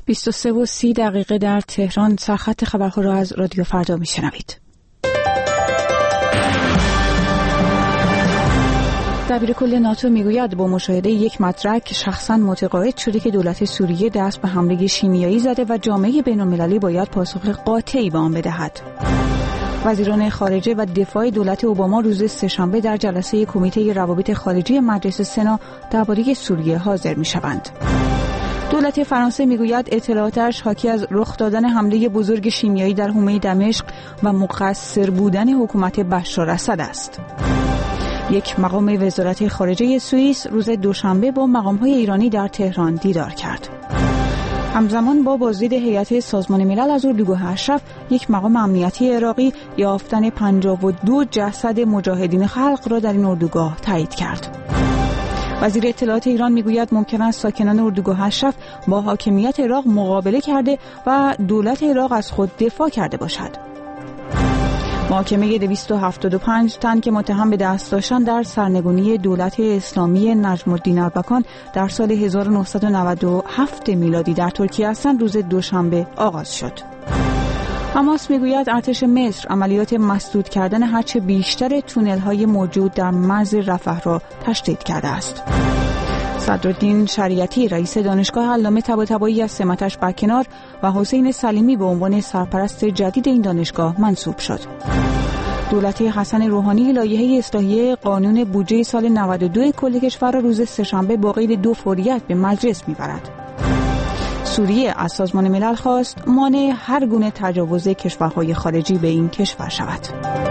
23:30 در تهران. سرخط خبرها را از رادیو فردا میشنوید. دبیرکل ناتو میگوید با مشاهده یک مدرک شخصا متقاعد شده که دولت سوریه دست به حمله شیمیایی زده و جامعه بین‌المللی باید پاسخ قاطعی به آن بدهد. وزیران خارجه و دفاع دولت اوباما روز سه‌شنبه در جلسه کمیته روابط خارجی مجلس سنا درباره سوریه حاضر می‌شوند. دولت فرانسه میگوید اطلاعاتش حاکی از رخ دادن حمله بزرگ شیمیایی در حومه دمشق و مقصر بودن حکومت بشار اسد است. یک مقام وزارت خارجه سوئیس روز دوشنبه با مقام‌های ایرانی در تهران دیدار کرد. همزمان با بازدید هیئت سازمان ملل از اردوگاه اشرف، یک مقام امنیتی عراقی یافتن 52 جسد مجاهدین خلق را در این اردوگاه تایید کرد. وزیر اطلاعات ایران میگوید ممکن است ساکنان اردوگاه اشرف با حاکمیت عراق مقابله کرده و دولت عراق از خود دفاع کرده باشد. محاکمه 275 تن که متهم به دست داشتن در سرنگونی دولت اسلامی نجم الدین اربکان در سال 1997 میلادی در ترکیه هستند روز دوشنبه آغاز شد. حماس میگوید ارتش مصر عملیات مسدود کردن هرچه بیشتر تونل‌های موجود در مرز رفح را تشدید کرده است. صدرالدین شریعتی رئیس دانشگاه علامه طباطبایی از سمتش برکنار و حسین سلیمی به عنوان سرپرست جدید این دانشگاه منصوب شد. دولت حسن روحانی لایحه اصلاحیه قانون بودجه سال 92 کل کشور را روز سه‌شنبه با قید 2 فوریت به مجلس میبرد. سوریه از سازمان ملل خواست مانع هر گونه تجاوز کشورهای خارجی به این کشور شود.